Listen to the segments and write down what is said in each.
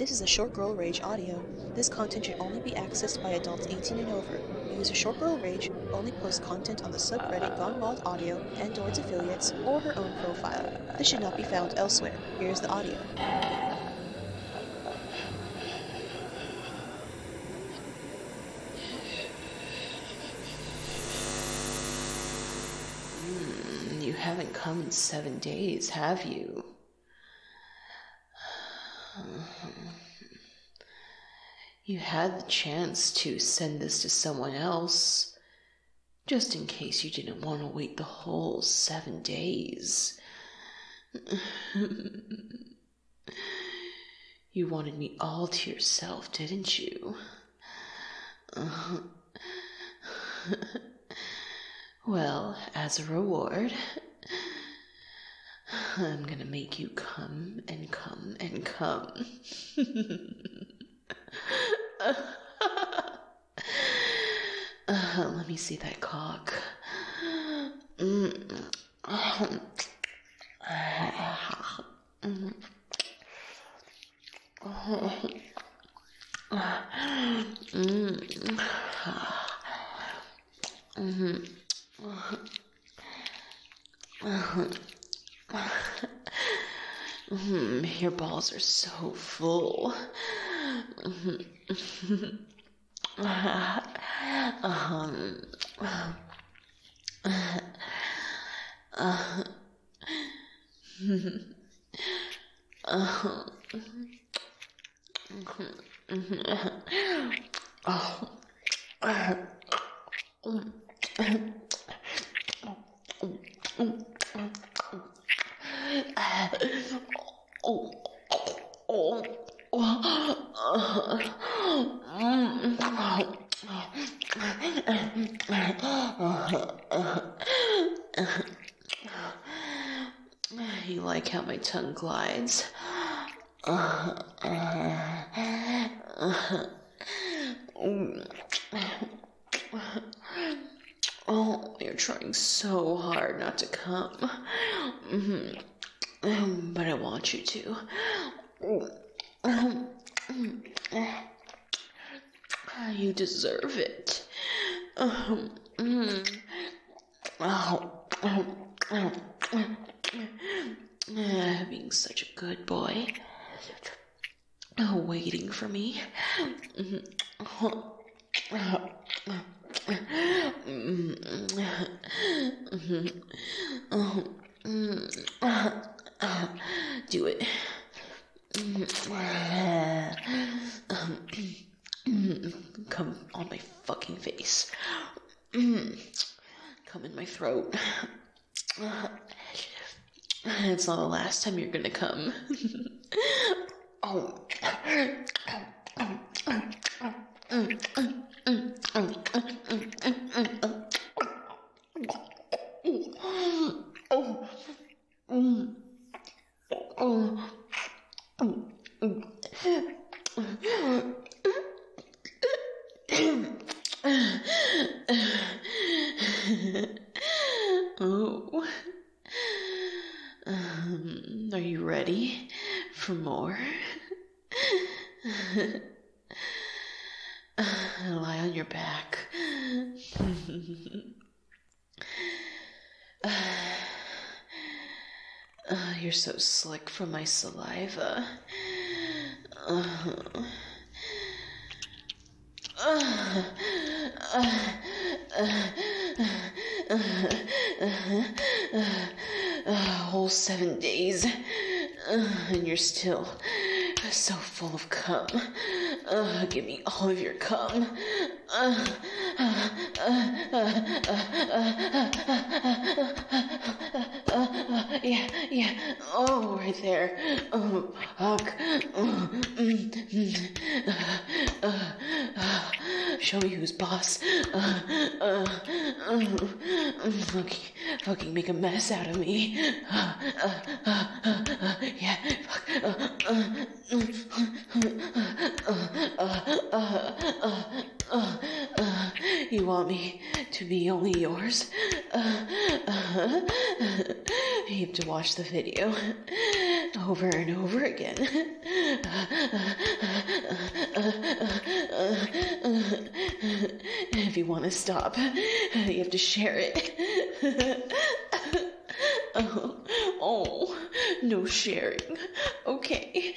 This is a Short Girl Rage audio. This content should only be accessed by adults 18 and over. User Short Girl Rage only posts content on the subreddit Gone Wild Audio and/or its affiliates or her own profile. This should not be found elsewhere. Here's the audio. You haven't come in 7 days, have you? You had the chance to send this to someone else, just in case you didn't want to wait the whole 7 days. You wanted me all to yourself, didn't you? Well, as a reward, I'm gonna make you come and come and come. Let me see that cock. Your balls are so full. You like how my tongue glides? Oh, you're trying so hard not to come. But I want you to. You deserve it. Being such a good boy. Waiting for me. Do it. Come on my fucking face. Come in my throat. It's not the last time you're gonna come. Are you ready for more? Lie on your back. You're so slick from my saliva. Whole 7 days, and you're still so full of cum. Give me all of your cum. Yeah. Oh, right there. Oh, fuck. Show me who's boss. Fucking make a mess out of me. Yeah. You want me to be only yours? You have to watch the video. over and over again. If you want to stop, you have to share it. Oh, no sharing. Okay.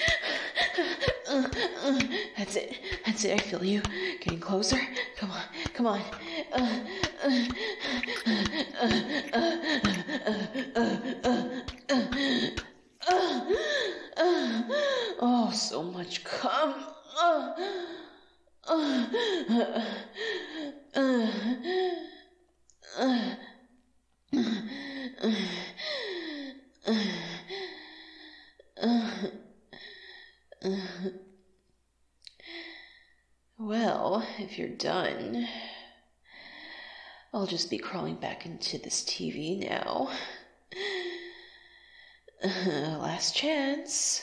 That's it. I feel you. Getting closer. Come on. Oh, so much cum. Well, if you're done, I'll just be crawling back into this TV now. Last chance.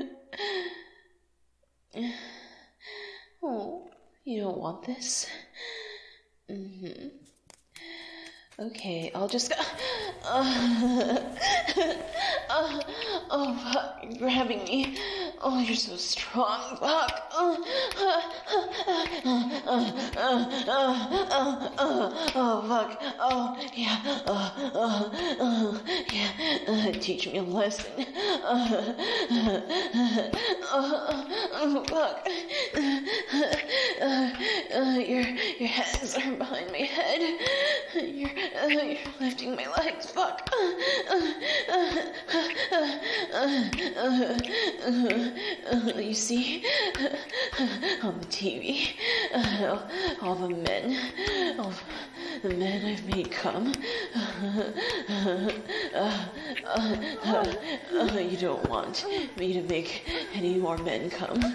Oh, you don't want this? Okay, I'll just go. Oh, fuck, you're grabbing me. Oh, you're so strong, fuck. Oh, fuck. Oh, yeah. Yeah. Teach me a lesson. Oh, fuck. Your hands are behind my head. You're lifting my legs, fuck. You see, on the TV, all the men I've made come. You don't want me to make any more men come.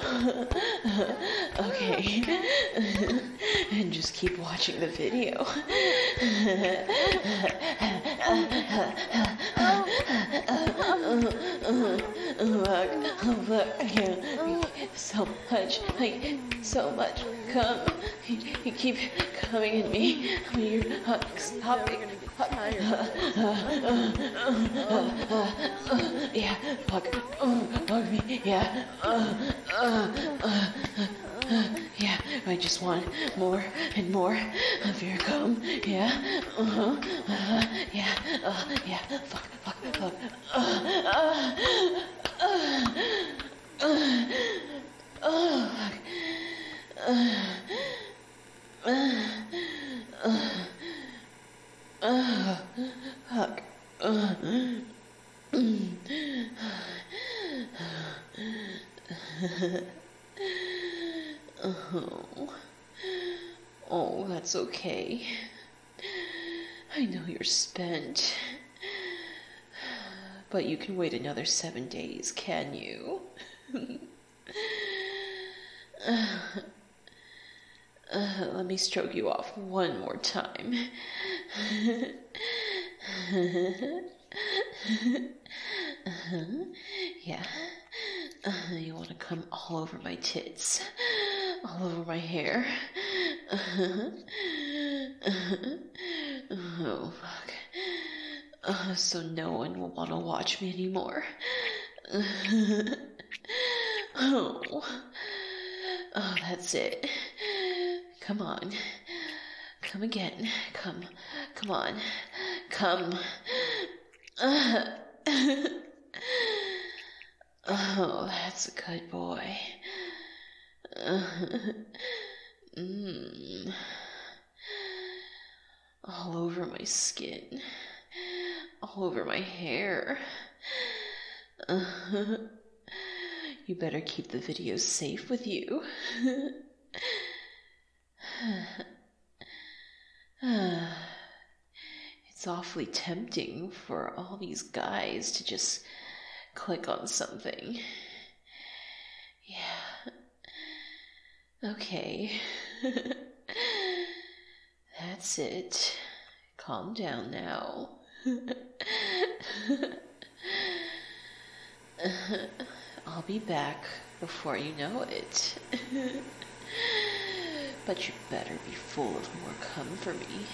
Okay. And just keep watching the video. Look, so much come. You keep coming at me. You're stopping. Yeah, fuck me. Yeah. Yeah, I just want more and more of your cum. Yeah. Yeah. Yeah. Fuck. Oh, that's okay. I know you're spent. But you can wait another 7 days, can you? Let me stroke you off one more time. Yeah. You want to come all over my tits, all over my hair. Oh, fuck. So no one will want to watch me anymore. Oh, that's it. Come on. Come again. Come on. Come. Oh, that's a good boy. All over my skin. All over my hair. You better keep the videos safe with you. It's awfully tempting for all these guys to just click on something. Yeah. Okay. That's it. Calm down now. I'll be back before you know it. But you better be full of more cum for me.